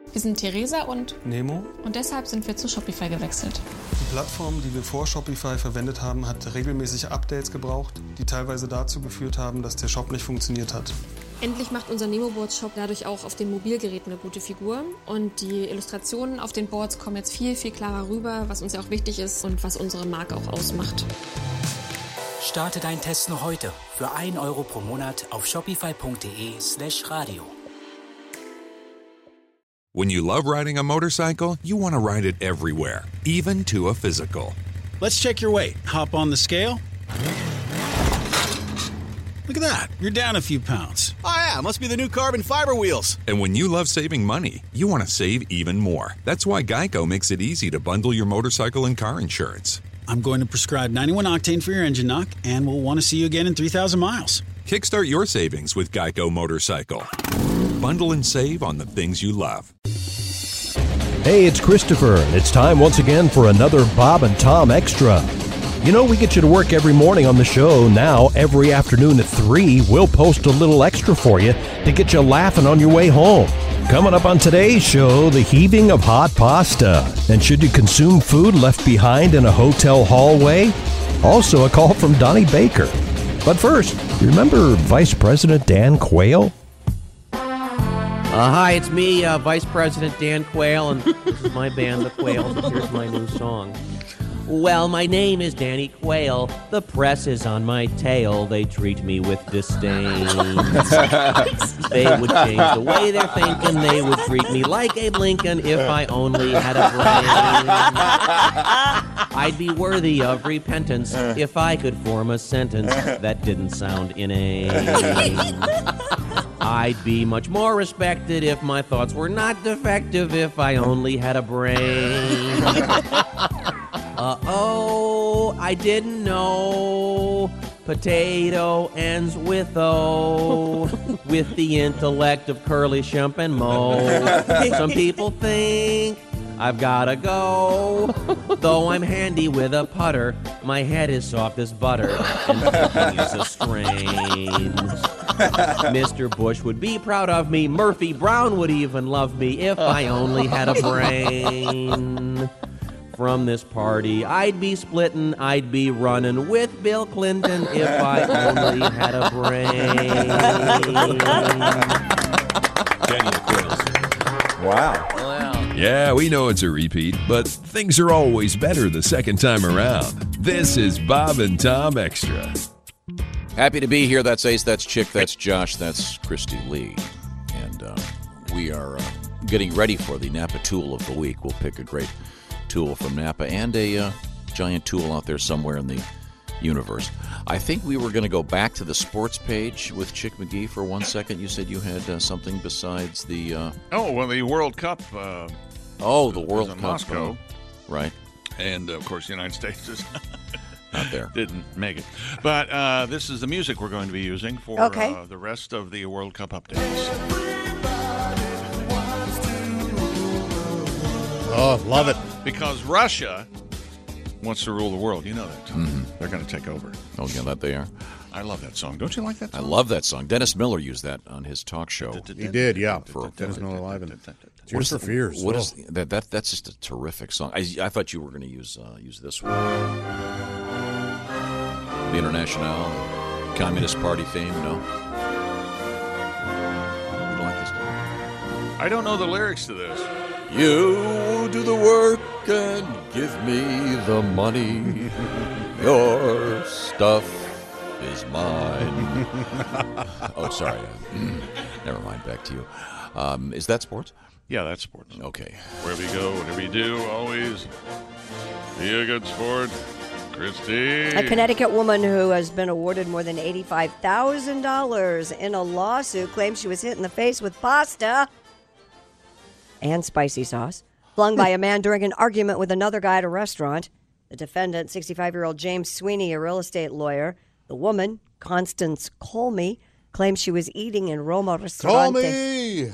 Wir sind Theresa und Nemo. Und deshalb sind wir zu Shopify gewechselt. Die Plattform, die wir vor Shopify verwendet haben, hat regelmäßig Updates gebraucht, die teilweise dazu geführt haben, dass der Shop nicht funktioniert hat. Endlich macht unser Nemo-Boards-Shop dadurch auch auf den Mobilgeräten eine gute Figur. Und die Illustrationen auf den Boards kommen jetzt viel, viel klarer rüber, was uns ja auch wichtig ist und was unsere Marke auch ausmacht. Starte deinen Test noch heute für 1 Euro pro Monat auf shopify.de/radio. When you love riding a motorcycle, you want to ride it everywhere, even to a physical. Let's check your weight. Hop on the scale. Look at that. You're down a few pounds. Oh, yeah. Must be the new carbon fiber wheels. And when you love saving money, you want to save even more. That's why Geico makes it easy to bundle your motorcycle and car insurance. I'm going to prescribe 91 octane for your engine knock, and we'll want to see you again in 3,000 miles. Kickstart your savings with Geico Motorcycle. Bundle and save on the things you love. Hey, it's Christopher, and it's time once again for another Bob and Tom Extra. You know, we get you to work every morning on the show. Now, every afternoon at 3, we'll post a little extra for you to get you laughing on your way home. Coming up on today's show, the heaving of hot pasta. And should you consume food left behind in a hotel hallway? Also, a call from Donnie Baker. But first, remember Vice President Dan Quayle? Hi, it's me, Vice President Dan Quayle, and this is my band, The Quails, and here's my new song. Well, my name is Danny Quayle. The press is on my tail. They treat me with disdain. They would change the way they're thinking. They would treat me like Abe Lincoln if I only had a brain. I'd be worthy of repentance if I could form a sentence that didn't sound inane. I'd be much more respected if my thoughts were not defective if I only had a brain. Uh-oh, I didn't know. Potato ends with O, with the intellect of Curly, Shump, and Moe. Some people think I've gotta go. Though I'm handy with a putter, my head is soft as butter, and nothing is a strain. Mr. Bush would be proud of me. Murphy Brown would even love me if I only had a brain. From this party, I'd be splitting, I'd be running with Bill Clinton if I only had a brain. Danny the Quails. Wow. Yeah, we know it's a repeat, but things are always better the second time around. This is Bob and Tom Extra. Happy to be here. That's Ace, that's Chick, that's Josh, that's Christy Lee. And we are getting ready for the Napa Tool of the Week. We'll pick a great tool from Napa and a giant tool out there somewhere in the universe. I think we were going to go back to the sports page with Chick McGee for 1 second. You said you had something besides the... the World Cup. the World Cup. In Moscow. Right. And, of course, the United States is not there. Didn't make it. But this is the music we're going to be using for the rest of the World Cup updates. Oh, love it. Because Russia wants to rule the world. You know that, Tom. Mm-hmm. They're going to take over. Oh, yeah, that they are. I love that song. Don't you like that song? I love that song. Dennis Miller used that on his talk show. He did, yeah. Dennis Miller Live and Tears for Fears. What is that? That's just a terrific song. I thought you were going to use this one. The International, Communist Party theme. No, you don't like this one? I don't know the lyrics to this. You do the work and give me the money. Your stuff is mine. Oh, sorry. Never mind. Back to you. Is that sports? Yeah, that's sports. Okay. Wherever you go, whatever you do, always be a good sport. Christy. A Connecticut woman who has been awarded more than $85,000 in a lawsuit claims she was hit in the face with pasta and spicy sauce flung by a man during an argument with another guy at a restaurant. The defendant, 65-year-old James Sweeney, a real estate lawyer. The woman, Constance Colmy, claims she was eating in Roma Ristorante.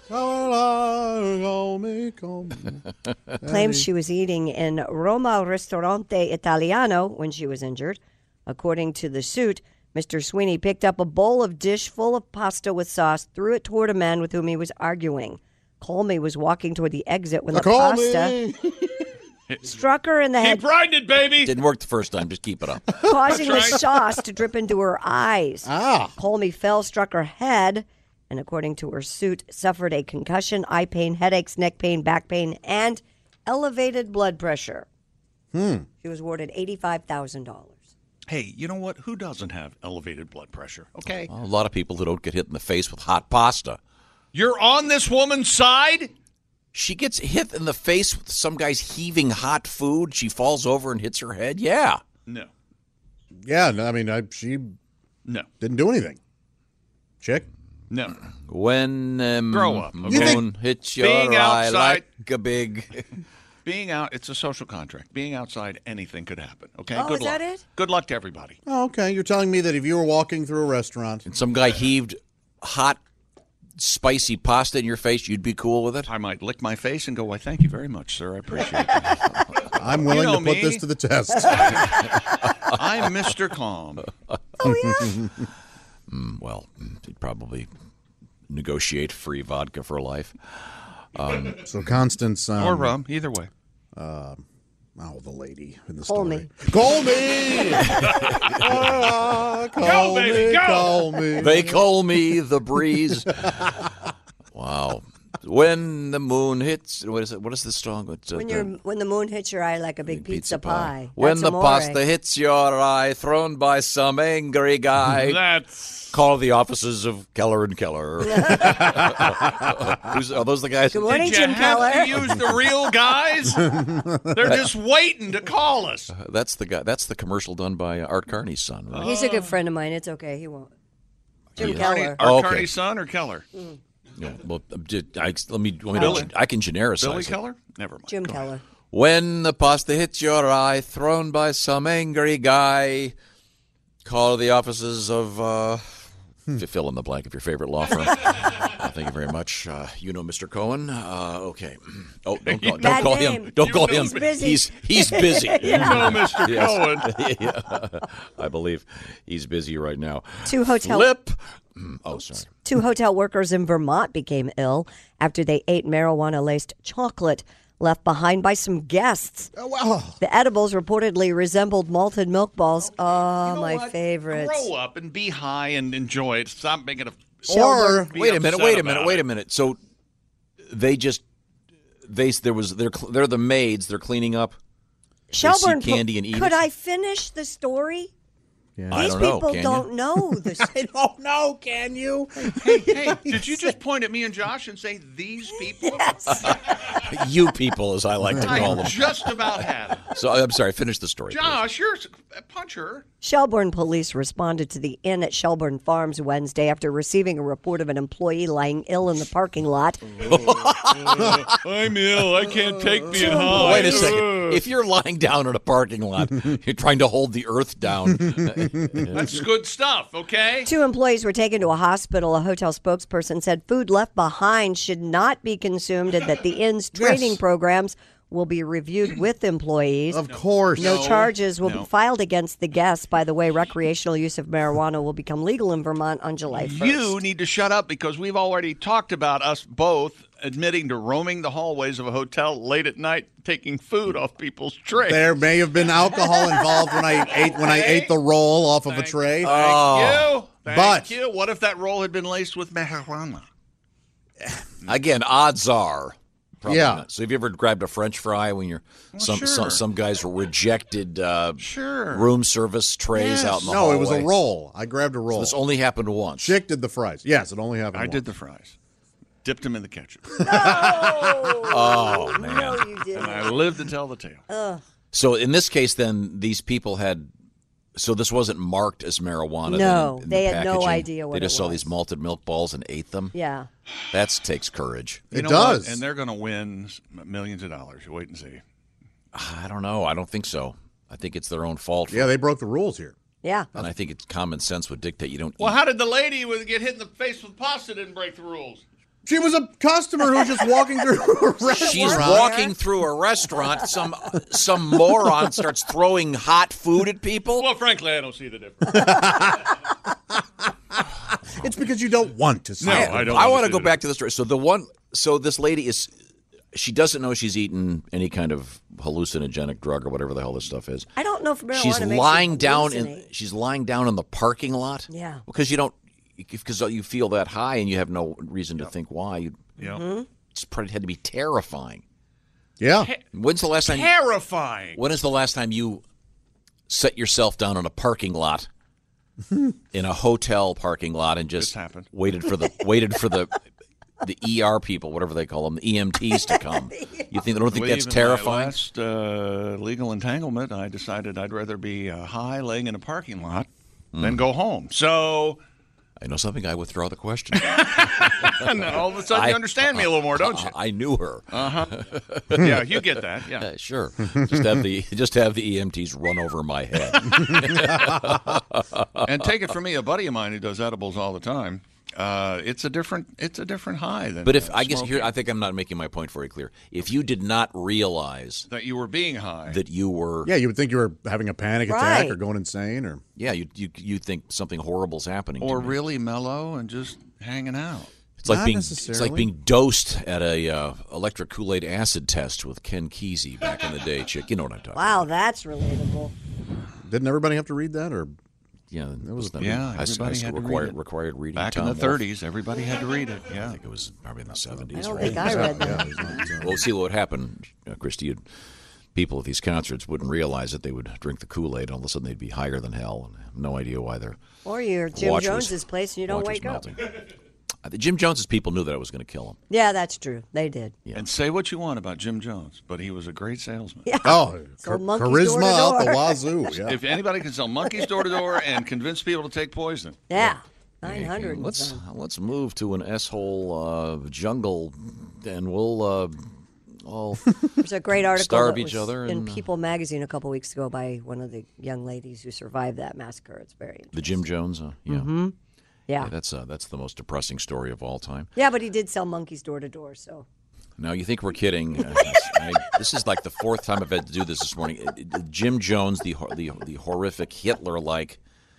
Claims she was eating in Roma Ristorante Italiano when she was injured. According to the suit, Mr. Sweeney picked up a bowl of dish full of pasta with sauce, threw it toward a man with whom he was arguing. Colmy was walking toward the exit when the pasta struck her in the head. Keep riding it, baby. Didn't work the first time. Just keep it up. Causing the sauce to drip into her eyes. Colmy fell, struck her head, and according to her suit, suffered a concussion, eye pain, headaches, neck pain, back pain, and elevated blood pressure. She was awarded $85,000. Hey, you know what? Who doesn't have elevated blood pressure? Okay. Well, a lot of people who don't get hit in the face with hot pasta. You're on this woman's side? She gets hit in the face with some guy's heaving hot food. She falls over and hits her head. Yeah. No. Yeah, I mean, she didn't do anything. Chick? No. When grow up. Moon hits your eye like a big... Being out, it's a social contract. Being outside, anything could happen. Okay? Oh, Good is luck. that it? Good luck to everybody. Oh, okay. You're telling me that if you were walking through a restaurant and some guy heaved hot, spicy pasta in your face, you'd be cool with it? I might lick my face and go, why, thank you very much, sir. I appreciate it. I'm willing to put this to the test. I'm Mr. Calm. Oh, yeah? Well, he'd probably negotiate free vodka for life. So Constance... or rum, either way. The lady in the story. Call me. Call me. Call me. They call me the breeze. Wow. When the moon hits... What is it? What is this song? When the moon hits your eye like a big pizza pie. When That's the amore. pasta hits your eye, thrown by some angry guy. That's... Call the offices of Keller and Keller. Are those the guys? Good morning, Did you Jim Keller. have to use the real guys? They're just waiting to call us. That's the guy. That's the commercial done by Art Carney's son. Right? He's a good friend of mine. It's okay. He won't. Jim Yes. Keller. Art Carney's son or Keller? Yeah, well, I can genericize Billy it. Keller? Never mind. Jim Keller. When the pasta hits your eye, thrown by some angry guy, call the offices of fill in the blank of your favorite law firm. Thank you very much. You know Mr. Cohen. Okay. Oh, don't call him. Don't call him. He's busy. He's busy. You know Mr. Cohen. Yeah. I believe he's busy right now. Two hotel workers in Vermont became ill after they ate marijuana-laced chocolate left behind by some guests. Oh, wow. The edibles reportedly resembled malted milk balls. Oh, my favorite. Grow up and be high and enjoy it. Stop making a... Or Wait a minute. So they're the maids. They're cleaning up. Shelburne, they see candy and eat could it? I finish the story? Yeah. I These don't know. people Can don't you? know this. I don't know. Can you? Hey, did you just point at me and Josh and say, these people? Yes. You people, as I like to call I them. just about had it. So I'm sorry. Finish the story. Josh, you're a puncher. Shelburne police responded to the inn at Shelburne Farms Wednesday after receiving a report of an employee lying ill in the parking lot. I'm ill. I can't take being high. Wait a second. If you're lying down in a parking lot, you're trying to hold the earth down. That's good stuff, okay? 2 employees were taken to a hospital. A hotel spokesperson said food left behind should not be consumed and that the inn's training programs will be reviewed with employees. Of course. No charges will be filed against the guests. By the way, recreational use of marijuana will become legal in Vermont on July 1st. You need to shut up because we've already talked about us both admitting to roaming the hallways of a hotel late at night, taking food off people's trays. There may have been alcohol involved when I ate the roll off of a tray. Thank you. What if that roll had been laced with marijuana? Again, odds are. Probably Yeah. not. So have you ever grabbed a French fry when you're some guys rejected room service trays out in the hallway? No, it was a roll. I grabbed a roll. So this only happened once. Chick did the fries. Yes, it only happened once. I did the fries. Dipped them in the ketchup. Oh, man. No, you didn't. And I lived to tell the tale. So in this case, then, these people had... So this wasn't marked as marijuana. No, in they the had no packaging. idea what They just it saw was. these malted milk balls and ate them. Yeah. That takes courage. You know does. what? And they're going to win millions of dollars. You wait and see. I don't know. I don't think so. I think it's their own fault. Yeah, they broke the rules here. Yeah. And I think it's common sense would dictate you don't Well, eat. how did the lady get hit in the face with pasta didn't break the rules? She was a customer who was just walking through a restaurant. She's walking through a restaurant. Some moron starts throwing hot food at people. Well, frankly, I don't see the difference. It's because you don't want to see No, it. I don't. I want to go back to the story. So So this lady she doesn't know she's eaten any kind of hallucinogenic drug or whatever the hell this stuff is. I don't know if marijuana she's makes lying you down hallucinate. she's lying down in the parking lot. Yeah. Because you feel that high and you have no reason to think why. It's probably had to be terrifying. Yeah. When's the last time? Terrifying. When is the last time you set yourself down in a parking lot, in a hotel parking lot, and just waited for the ER people, whatever they call them, the EMTs to come? You don't think that's terrifying? In my last legal entanglement, I decided I'd rather be high laying in a parking lot than go home. So I know something. I withdraw the question. And then all of a sudden, you understand me a little more, don't you? I knew her. Yeah, you get that. Yeah, sure. Just have the EMTs run over my head. And take it from me, a buddy of mine who does edibles all the time. It's a different high than. But I think I'm not making my point very clear. If you did not realize that you were being high, that you were, you would think you were having a panic attack or going insane, or you think something horrible's happening, or really mellow and just hanging out. It's like being dosed at a electric Kool-Aid acid test with Ken Kesey back in the day, chick. You know what I'm talking about. Wow, that's relatable. Didn't everybody have to read that, or? Yeah, everybody had to read it. Required reading. Back in the 30s, everybody had to read it. Yeah, I think it was probably in the 70s. I don't think I read that. Well, see what would happen, Christy. People at these concerts wouldn't realize it. They would drink the Kool-Aid, and all of a sudden they'd be higher than hell, and have no idea why they're. Or you're Jim Jones's place, and you don't wake up. The Jim Jones's people knew that I was going to kill him. Yeah, that's true. They did. Yeah. And say what you want about Jim Jones, but he was a great salesman. Yeah. Oh, charisma out the wazoo. Yeah. If anybody can sell monkeys door to door and convince people to take poison. Yeah. 900. Let's move to an S-hole jungle, and we'll all There's a great article starve that each was other in People magazine a couple weeks ago by one of the young ladies who survived that massacre. It's very interesting. The Jim Jones, yeah. Mm-hmm. Yeah, that's the most depressing story of all time. Yeah, but he did sell monkeys door to door. So now you think we're kidding? This is like the fourth time I've had to do this morning. Jim Jones, the horrific Hitler-like,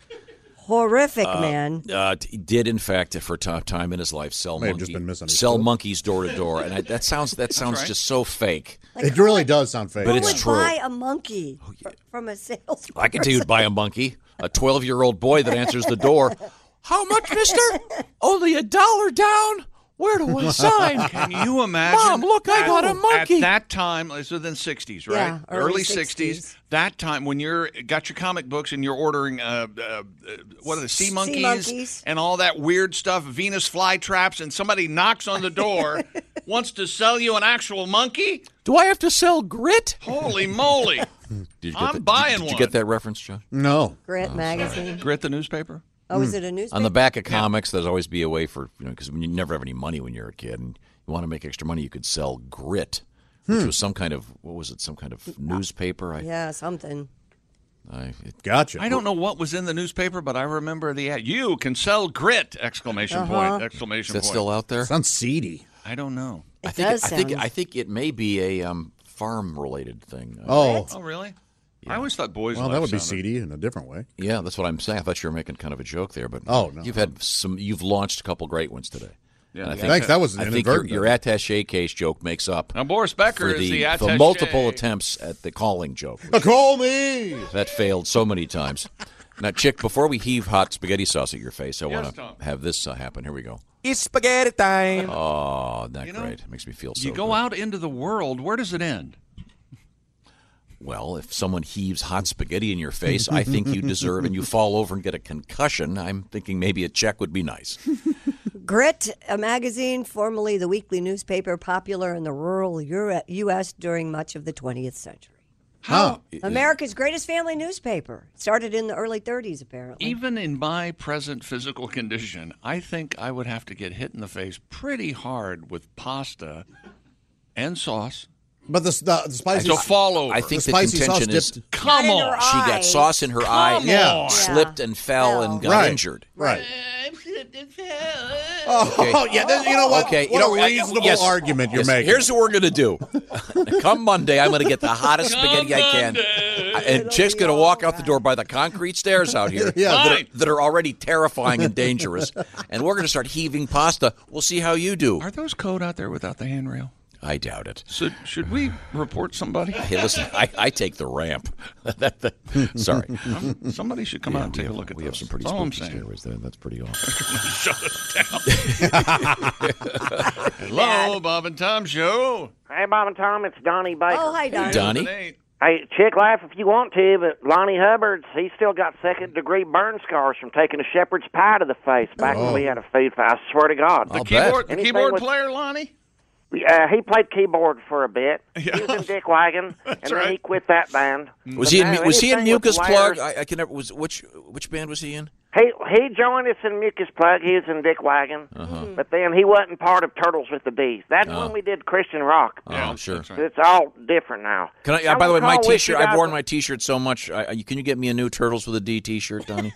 man, did in fact for time in his life sell monkeys door to door, and that sounds just so fake. It really does sound fake, but it's true. Buy a monkey from a salesperson. I can tell you'd buy a monkey, a 12-year-old boy that answers the door. How much, mister? Only $1 down? Where do I sign? Can you imagine? Mom, look, I got a monkey. At that time, it's within the 60s, right? Yeah, early 60s. That time, when you're got your comic books and you're ordering, what are the sea monkeys and all that weird stuff, Venus flytraps, and somebody knocks on the door, wants to sell you an actual monkey? Do I have to sell grit? Holy moly! I'm buying one. Did you get that reference, John? No. Grit magazine. Grit, the newspaper. Oh, is it a newspaper? On the back of comics, there's always be a way for, because you never have any money when you're a kid, and you want to make extra money, you could sell grit, which was some kind of, some kind of newspaper? Yeah, something. Gotcha. I don't know what was in the newspaper, but I remember the ad. You can sell grit! Exclamation point! Exclamation point! Is that still out there? Sounds seedy. I don't know. I think it may be a farm-related thing. Oh, really? I always thought boys. Well, that would be seedy in a different way. Yeah, that's what I'm saying. I thought you were making kind of a joke there, but no. You've launched a couple great ones today. Yeah, thanks. That was I think your attaché case joke makes up. Now Boris Becker is the attaché. The multiple attempts at the calling joke. Call me. That failed so many times. Now, Chick, before we heave hot spaghetti sauce at your face, I want to have this happen. Here we go. It's spaghetti time. Oh, that great. It makes me feel so You go good. out into the world. Where does it end? Well, if someone heaves hot spaghetti in your face, I think you deserve, and you fall over and get a concussion, I'm thinking maybe a check would be nice. Grit, a magazine, formerly the weekly newspaper, popular in the rural U.S. during much of the 20th century. How? America's greatest family newspaper. Started in the early 30s, apparently. Even in my present physical condition, I think I would have to get hit in the face pretty hard with pasta and sauce. But the spicy to fall over. I think the spicy contention sauce is come on. She got sauce in her eye, Yeah. slipped and fell and got injured. Right. Oh, yeah. You know what? Okay. What a reasonable argument you're making. Here's what we're going to do. Come Monday, I'm going to get the hottest spaghetti I can. And Chick's going to walk out the door by the concrete stairs out here that are already terrifying and dangerous. And we're going to start heaving pasta. We'll see how you do. Are those code out there without the handrail? I doubt it. So should we report somebody? Hey, listen, I take the ramp. Sorry. Somebody should come out and take a look at We those. have some pretty That's all spooky I'm saying. stories there. That's pretty awesome. Shut us down. Hello, Bob and Tom Show. Hey, Bob and Tom, it's Donnie Baker. Oh, hi, Donnie. Donnie? Hey, Chick, laugh if you want to, but Lonnie Hubbard's, he's still got second-degree burn scars from taking a shepherd's pie to the face back when we had a food fight. I swear to God. The keyboard player, Lonnie? He played keyboard for a bit. He was in Dick Wagon, and then he quit that band. Was he in Mucus Plug? I can never. Which band was he in? He joined us in Mucus Plug. He was in Dick Wagon, but then he wasn't part of Turtles with the D's. That's when we did Christian rock. Yeah, sure. It's all different now. Can I? By the way, my T-shirt. I've worn my T-shirt so much. Can you get me a new Turtles with a D T-shirt, Donnie?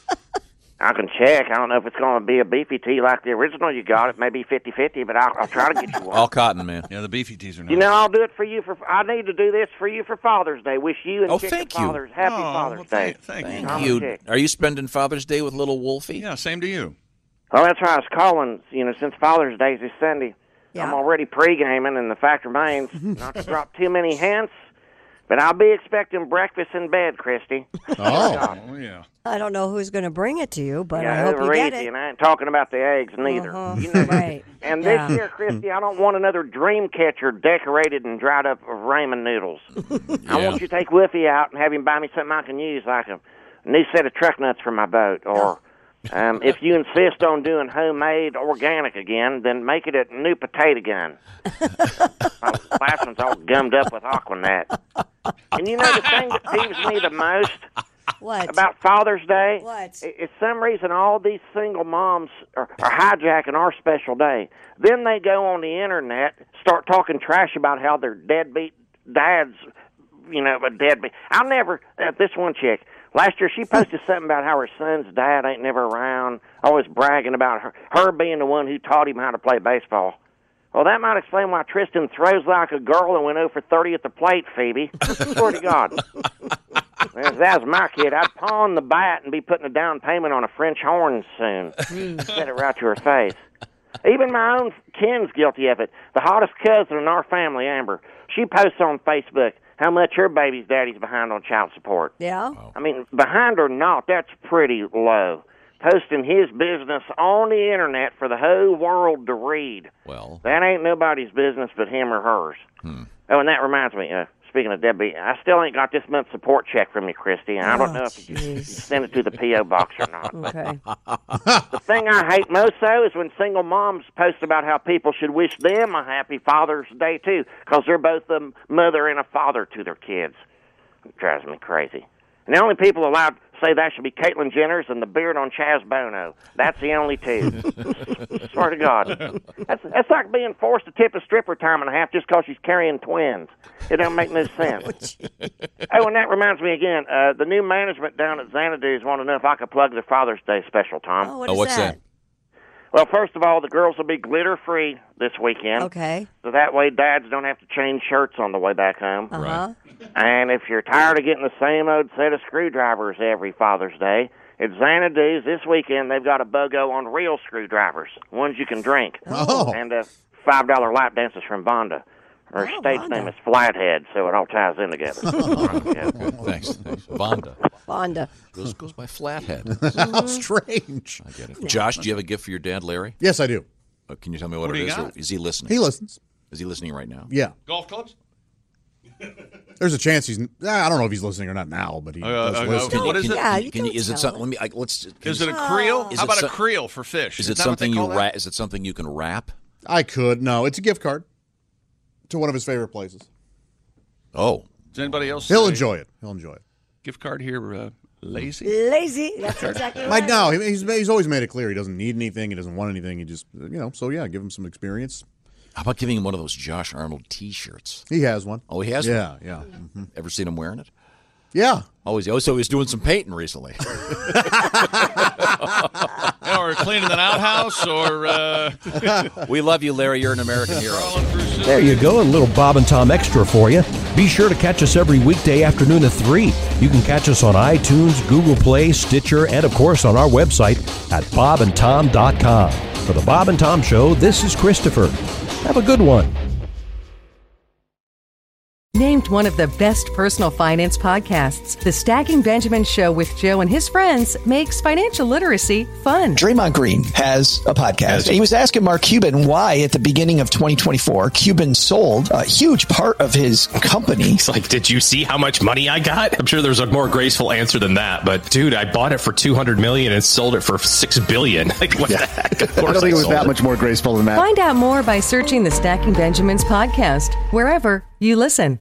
I can check. I don't know if it's going to be a beefy tee like the original you got. It may be 50-50, but I'll try to get you one. All cotton, man. Yeah, the beefy tees are nice. You know, I'll do it for you. I need to do this for you for Father's Day. Wish you and Chick thank and you. Father's Happy Father's Day. Thank you. Are you spending Father's Day with little Wolfie? Yeah, same to you. Well, that's why I was calling. Since Father's Day is this Sunday, I'm already pre-gaming, and the fact remains not to drop too many hints. But I'll be expecting breakfast in bed, Christy. Oh, yeah. I don't know who's going to bring it to you, but I Yeah, hope you they're get easy, it. and I ain't talking about the eggs neither. You know, Right. And this year, Christy, I don't want another dream catcher decorated and dried up of ramen noodles. I want you to take Woofy out and have him buy me something I can use, like a new set of truck nuts for my boat. Or if you insist on doing homemade organic again, then make it a new potato gun. My last one's all gummed up with Aquanet. And you know the thing that peeves me the most about Father's Day? What? It's some reason all these single moms are hijacking our special day. Then they go on the internet, start talking trash about how their deadbeat dad's, a deadbeat. I'll never, this one chick, last year she posted something about how her son's dad ain't never around, always bragging about her being the one who taught him how to play baseball. Well, that might explain why Tristan throws like a girl and went 0 for 30 at the plate, Phoebe. Swear to God. If that was my kid, I'd pawn the bat and be putting a down payment on a French horn soon. Set it right to her face. Even my own kin's guilty of it. The hottest cousin in our family, Amber, she posts on Facebook how much her baby's daddy's behind on child support. Yeah? I mean, behind or not, that's pretty low. Posting his business on the internet for the whole world to read. Well, that ain't nobody's business but him or hers. Oh, and that reminds me, speaking of Debbie, I still ain't got this month's support check from you, Christy, and I don't know if you send it to the P.O. box or not. Okay. The thing I hate most, though, is when single moms post about how people should wish them a happy Father's Day, too, because they're both a mother and a father to their kids. It drives me crazy. And the only people allowed to say that should be Caitlyn Jenner's and the beard on Chaz Bono. That's the only two. Swear to God. That's like being forced to tip a stripper time and a half just because she's carrying twins. It don't make no sense. Oh, and that reminds me again, the new management down at Xanadu's want to know if I could plug their Father's Day special, Tom. Oh, what's that? Well, first of all, the girls will be glitter-free this weekend. Okay. So that way dads don't have to change shirts on the way back home. Uh-huh. And if you're tired of getting the same old set of screwdrivers every Father's Day, at Xanadu's this weekend they've got a BOGO on real screwdrivers, ones you can drink. Oh. And $5 lap dances from Vonda. Her stage name is Flathead, so it all ties in together. Thanks. Vonda. Vonda. Goes by Flathead. How strange. I get it. Josh, do you have a gift for your dad, Larry? Yes, I do. Can you tell me what it is? Or is he listening? He listens. Is he listening right now? Yeah. Golf clubs? There's a chance he's. I don't know if he's listening or not now, but he does listen. What is it? Yeah, Is it something? Let me. Let's. Is it a creel? How about a creel for fish? Is it something you wrap? Is it something you can wrap? I could. No, it's a gift card to one of his favorite places. Oh. Does anybody else? He'll enjoy it. He'll enjoy it. Gift card here, lazy. Lazy. That's exactly right. No, he's always made it clear he doesn't need anything. He doesn't want anything. He just So yeah, give him some experience. How about giving him one of those Josh Arnold T-shirts? He has one. Oh, he has one? one? Yeah. Mm-hmm. Ever seen him wearing it? Yeah. So he's doing some painting recently. Or cleaning an outhouse, or... We love you, Larry. You're an American hero. There you go, a little Bob and Tom Extra for you. Be sure to catch us every weekday afternoon at 3. You can catch us on iTunes, Google Play, Stitcher, and of course on our website at bobandtom.com. For the Bob and Tom Show, this is Christopher. Have a good one. Named one of the best personal finance podcasts, The Stacking Benjamin Show with Joe and his friends makes financial literacy fun. Draymond Green has a podcast. He was asking Mark Cuban why at the beginning of 2024, Cuban sold a huge part of his company. He's like, did you see how much money I got? I'm sure there's a more graceful answer than that. But dude, I bought it for $200 million and sold it for $6 billion. Like, what the heck? Of course I don't think it was that much more graceful than that. Find out more by searching The Stacking Benjamins podcast, wherever you listen.